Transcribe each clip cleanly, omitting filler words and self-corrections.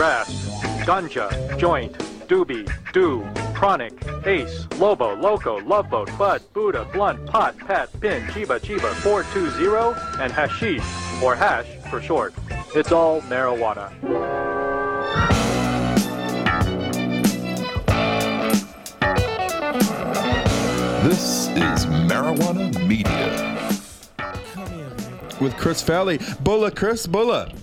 grass, ganja, joint, doobie, do, chronic, ace, lobo, loco, love boat, bud, Buddha, blunt, pot, pat, pin, chiba, 420, and hashish, or hash for short. It's all marijuana. This is Marijuana Media. With Chris Fowley. Bulla, Chris, Bulla.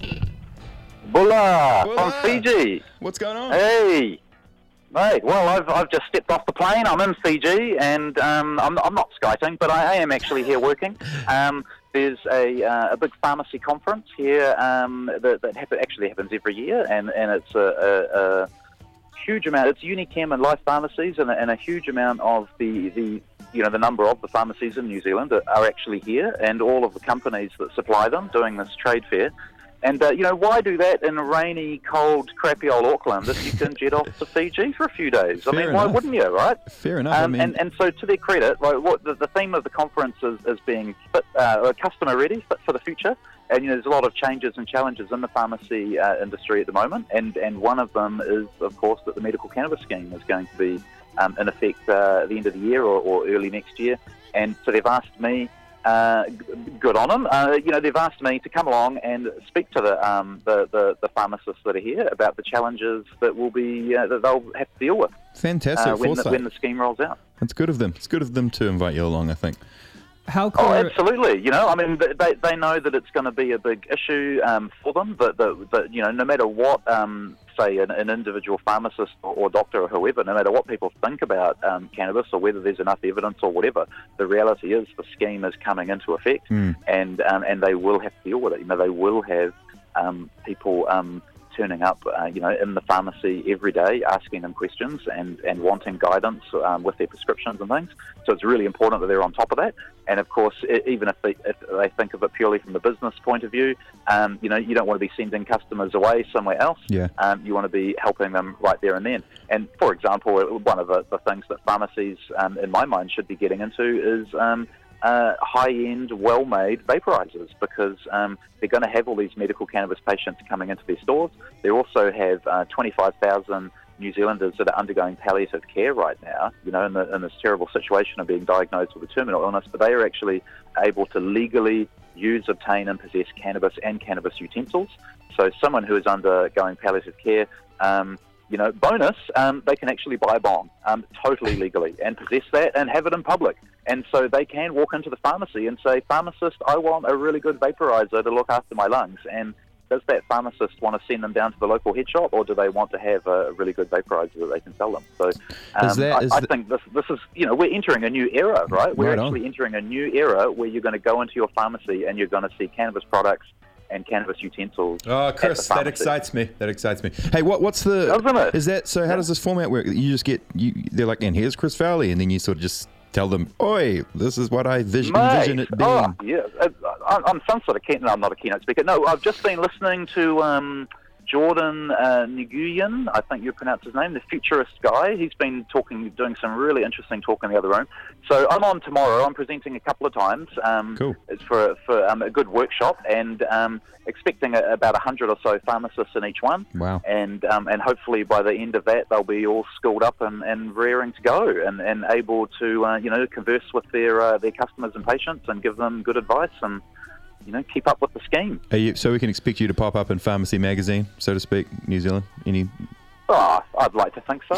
Bulla from Fiji. What's going on? Hey. Mate, well, I've just stepped off the plane. I'm in Fiji, and I'm not skiting, but I am actually here working. There's a big pharmacy conference here that actually happens every year, and it's a huge amount. It's Unichem and Life Pharmacies, and a huge amount of the number of the pharmacies in New Zealand are actually here, and all of the companies that supply them doing this trade fair. And, why do that in rainy, cold, crappy old Auckland if you can jet off to Fiji for a few days? Fair why enough. wouldn't you, right? Fair enough. And so to their credit, right, what the theme of the conference is being fit, customer ready, fit for the future. And, there's a lot of changes and challenges in the pharmacy industry at the moment. And one of them is, of course, that the medical cannabis scheme is going to be in effect at the end of the year or early next year. And so they've asked me, good on them. They've asked me to come along and speak to the pharmacists that are here about the challenges that will be that they'll have to deal with. Fantastic when foresight. the scheme rolls out. It's good of them. It's good of them to invite you along, I think. How Oh, clear? absolutely. They know that it's going to be a big issue for them. But no matter what, say an individual pharmacist or doctor or whoever, no matter what people think about cannabis or whether there's enough evidence or whatever, the reality is the scheme is coming into effect, and they will have to deal with it. They will have people turning up, in the pharmacy every day, asking them questions and wanting guidance with their prescriptions and things. So it's really important that they're on top of that. And of course, even if they think of it purely from the business point of view, you don't want to be sending customers away somewhere else. Yeah. You want to be helping them right there and then. And for example, one of the things that pharmacies, in my mind, should be getting into is high-end, well-made vaporizers, because they're going to have all these medical cannabis patients coming into their stores. They also have 25,000 New Zealanders that are undergoing palliative care right now, in this terrible situation of being diagnosed with a terminal illness, but they are actually able to legally use, obtain, and possess cannabis and cannabis utensils. So someone who is undergoing palliative care, bonus, they can actually buy a bong totally legally and possess that and have it in public. And so they can walk into the pharmacy and say, pharmacist, I want a really good vaporizer to look after my lungs. And does that pharmacist want to send them down to the local head shop, or do they want to have a really good vaporizer that they can sell them? So I think this is, we're entering a new era, right? We're actually entering a new era where you're going to go into your pharmacy and you're going to see cannabis products and cannabis utensils. Oh, Chris, that excites me. Hey, what's the... Doesn't it? Is that... So how does this format work? You just get... they're like, and here's Chris Fowley, and then you sort of just tell them, oi, this is what I envision it being. Oh, yeah. I'm some sort of... No, I'm not a keynote speaker. No, I've just been listening to Jordan Nguyen, I think you pronounce his name, the futurist guy. He's been doing some really interesting talk in the other room. So I'm on tomorrow. I'm presenting a couple of times. Cool. It's for a good workshop, and expecting about 100 or so pharmacists in each one. Wow. And hopefully by the end of that, they'll be all schooled up and raring to go and able to converse with their customers and patients and give them good advice and keep up with the scheme. So we can expect you to pop up in Pharmacy Magazine, so to speak, New Zealand? Oh, I'd like to think so.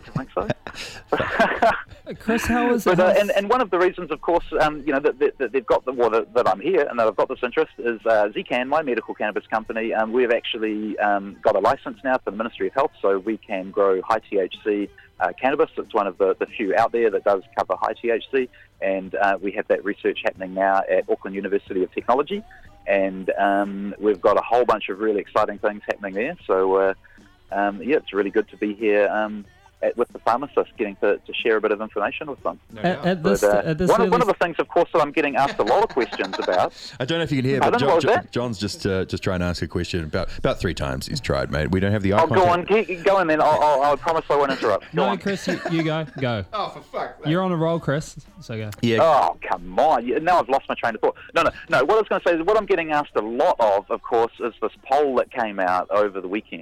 Chris, how is but, it? and one of the reasons, of course, that they've got that I'm here and that I've got this interest is Zcan, my medical cannabis company. We've actually got a license now for the Ministry of Health, so we can grow high THC cannabis. It's one of the few out there that does cover high THC, and we have that research happening now at Auckland University of Technology, and we've got a whole bunch of really exciting things happening there. So, it's really good to be here with the pharmacists, getting to share a bit of information with them. One of the things, of course, that I'm getting asked a lot of questions about. I don't know if you can hear, but John's just trying to ask a question about 3 times he's tried, mate. We don't have the eye contact. Go on then. I promise I won't interrupt. No, Chris, you go. Oh, for fuck. You're on a roll, Chris. So go. Yeah. Oh, come on. Now I've lost my train of thought. No. What I was going to say is what I'm getting asked a lot of course, is this poll that came out over the weekend.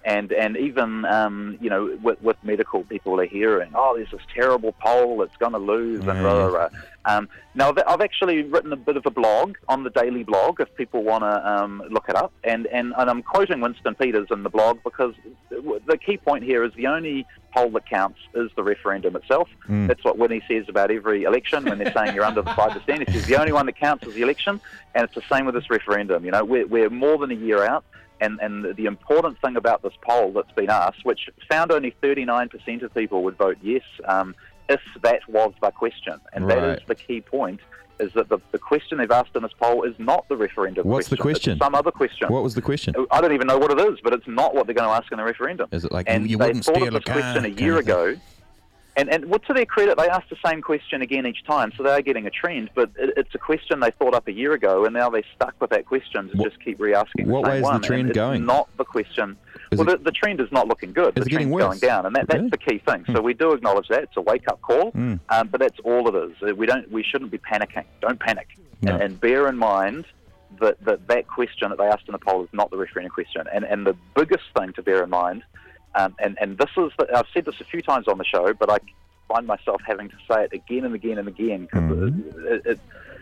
And even, with medical people are hearing, there's this terrible poll that's going to lose, and blah, blah, blah. Now, I've actually written a bit of a blog on the Daily Blog if people want to look it up. And I'm quoting Winston Peters in the blog because the key point here is the only poll that counts is the referendum itself. That's what Winnie says about every election when they're saying you're under the 5%. He says the only one that counts is the election, and it's the same with this referendum. We're more than a year out. And the important thing about this poll that's been asked, which found only 39% of people would vote yes, if that was the question. And that is the key point, is that the question they've asked in this poll is not the referendum What's the question? It's some other question. What was the question? I don't even know what it is, but it's not what they're going to ask in the referendum. Is it like, and you they wouldn't thought steal of a this car? question a year ago. And to their credit, they asked the same question again each time, so they are getting a trend. But it's a question they thought up a year ago, and now they're stuck with that question to just keep re-asking the same one. What way is the trend going? It's not the question. The trend is not looking good. Is it getting worse? Going down, and that's the key thing. So we do acknowledge that. It's a wake-up call, but that's all it is. We shouldn't be panicking. Don't panic. No. And bear in mind that question that they asked in the poll is not the referendum question. And the biggest thing to bear in mind, and this is, I've said this a few times on the show, but I find myself having to say it again and again and again, because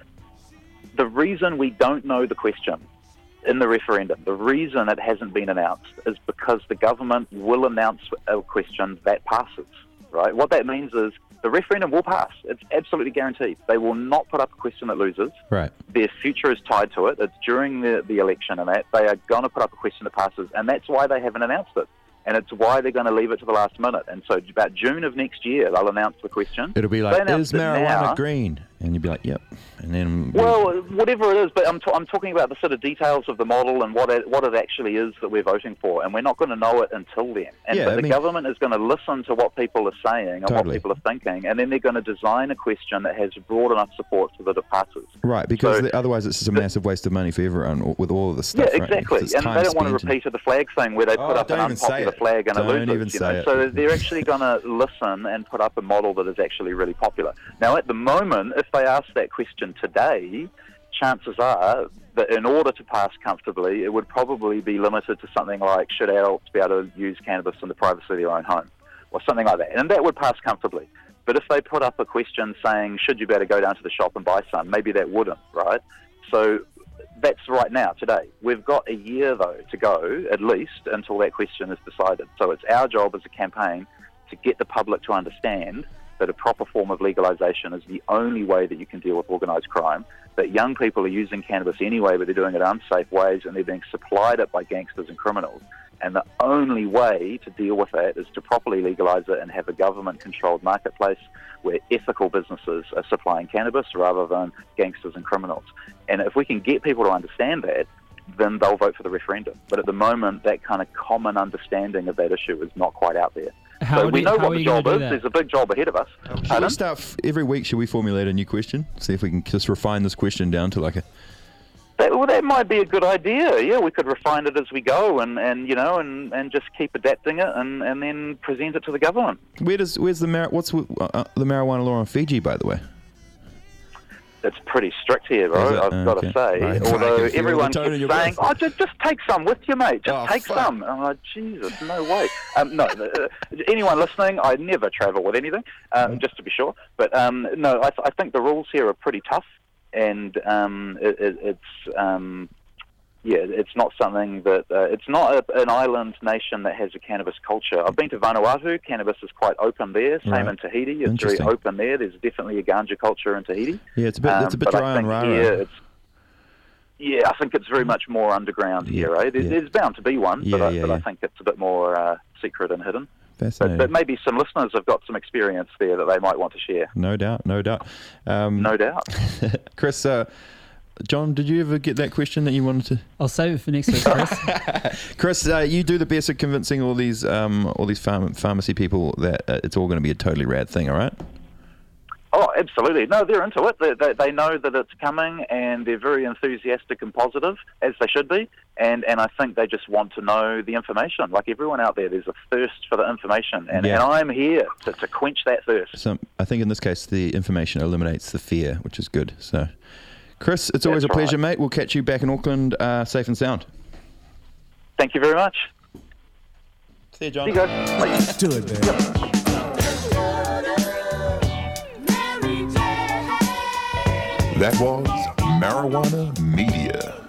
the reason we don't know the question in the referendum, the reason it hasn't been announced, is because the government will announce a question that passes, right? What that means is the referendum will pass. It's absolutely guaranteed. They will not put up a question that loses. Right. Their future is tied to it. It's during the election and that. They are going to put up a question that passes, and that's why they haven't announced it. And it's why they're going to leave it to the last minute. And so about June of next year, they'll announce the question. It'll be like, is marijuana green? And you'll be like, yep. And then, well, whatever it is, but I'm talking about the sort of details of the model and what it actually is that we're voting for, and we're not going to know it until then. But the government is going to listen to what people are saying and what people are thinking, and then they're going to design a question that has broad enough support so that it passes. Right, because otherwise it's just a massive waste of money for everyone with all of this stuff. Yeah, exactly. Right? And they don't want to repeat the flag thing where they put up an unpopular flag and it loses. So they're actually going to listen and put up a model that is actually really popular. Now, at the moment, if they ask that question today, chances are that in order to pass comfortably, it would probably be limited to something like, should adults be able to use cannabis in the privacy of their own home, or something like that. And that would pass comfortably. But if they put up a question saying, should you better go down to the shop and buy some, maybe that wouldn't, right? So that's right now, today. We've got a year, though, to go, at least, until that question is decided. So it's our job as a campaign to get the public to understand that a proper form of legalisation is the only way that you can deal with organised crime, that young people are using cannabis anyway, but they're doing it in unsafe ways, and they're being supplied it by gangsters and criminals. And the only way to deal with that is to properly legalise it and have a government-controlled marketplace where ethical businesses are supplying cannabis rather than gangsters and criminals. And if we can get people to understand that, then they'll vote for the referendum. But at the moment, that kind of common understanding of that issue is not quite out there. So we know what the job is. There's a big job ahead of us. Should we start every week? Should we formulate a new question? See if we can just refine this question down to like a. That might be a good idea. Yeah, we could refine it as we go, and just keep adapting it, and then present it to the government. What's the marijuana law on Fiji, by the way? It's pretty strict here, bro. I've got to say. Right. Although everyone keeps saying, just take some with you, mate. Just take some. I'm like, Jesus, no way. No, anyone listening, I never travel with anything, just to be sure. But no, I think the rules here are pretty tough, and it's not something that it's not an island nation that has a cannabis culture. I've been to Vanuatu. Cannabis is quite open there. Same in Tahiti. It's very open there. There's definitely a ganja culture in Tahiti. Yeah, it's a bit dry on Rara. I think it's very much more underground here. Right? There's bound to be one, but I think it's a bit more secret and hidden. But maybe some listeners have got some experience there that they might want to share. No doubt. No doubt. Chris, John, did you ever get that question that you wanted to? I'll save it for next week, Chris. Chris, you do the best at convincing all these pharmacy people that it's all going to be a totally rad thing, all right? Oh, absolutely. No, they're into it. They know that it's coming, and they're very enthusiastic and positive, as they should be. And I think they just want to know the information. Like everyone out there, there's a thirst for the information. And I'm here to quench that thirst. So I think in this case, the information eliminates the fear, which is good. So, Chris, it's always a pleasure, mate. We'll catch you back in Auckland, safe and sound. Thank you very much. See you, John. See you guys. Bye. Let's do it, baby. That was Marijuana Media.